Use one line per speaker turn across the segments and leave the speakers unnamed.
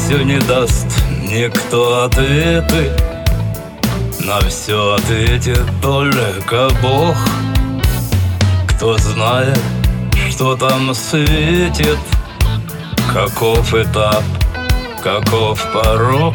все не даст никто ответы, на все ответит только Бог. Кто знает, что там светит, каков этап, каков порог,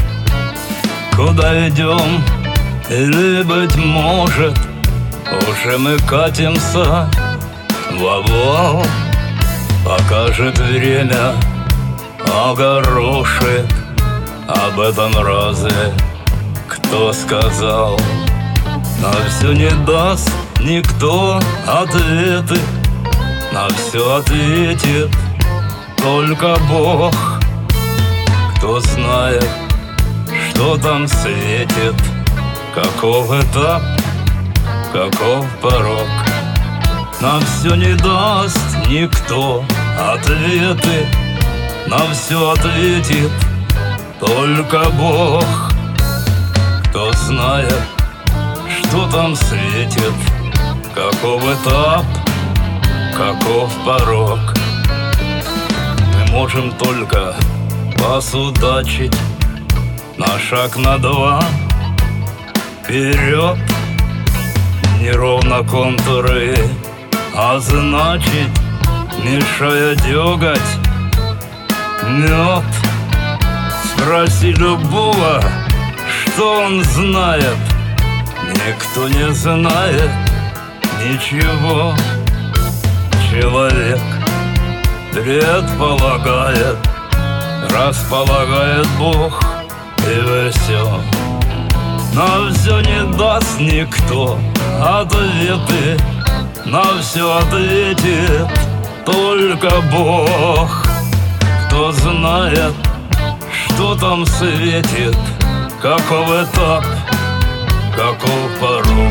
куда идем, или, быть может, уже мы катимся в обвал. Покажет время, огорошит, об этом разве кто сказал? На все не даст никто ответы, на все ответит только Бог. Кто знает, что там светит, каков этап, каков порог, на все не даст никто ответы, на все ответит только Бог. Кто знает, что там светит, каков этап, каков порог, мы можем только посудачить на шаг, на два вперед. Неровно контуры, а значит, мешая дёготь мед. Спроси любого, что он знает, никто не знает ничего. Человек предполагает, располагает Бог, и все. На все не даст никто ответы, на все ответит только Бог. Кто знает, что там светит, каков этап, каков порог.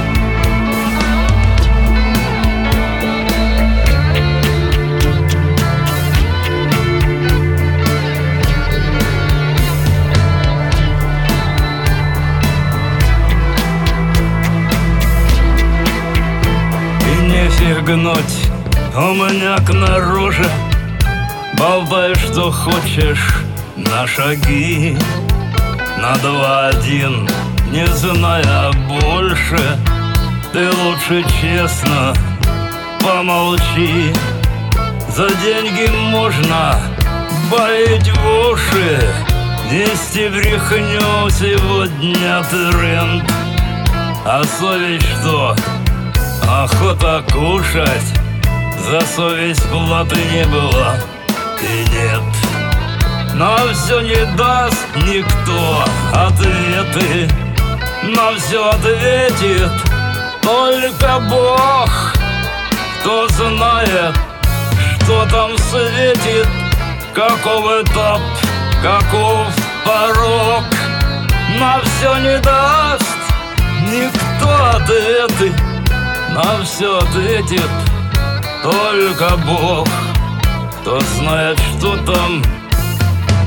Гнуть у меня к наружу, болтай, что хочешь, на шаги, на 2-1, не зная больше. Ты лучше честно помолчи. За деньги можно боить в уши, нести брехню сегодня тренд. А совесть что? Охота кушать, за совесть платы не было и нет. На все не даст никто ответы, на все ответит только Бог. Кто знает, что там светит, каков этап, каков порог, на все не даст никто ответы, на все ответит только Бог. Кто знает, что там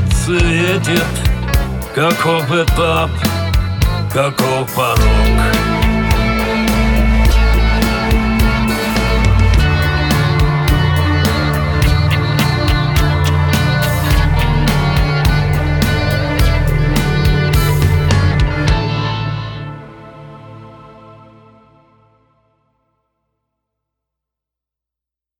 светит, каков этап, каков порог.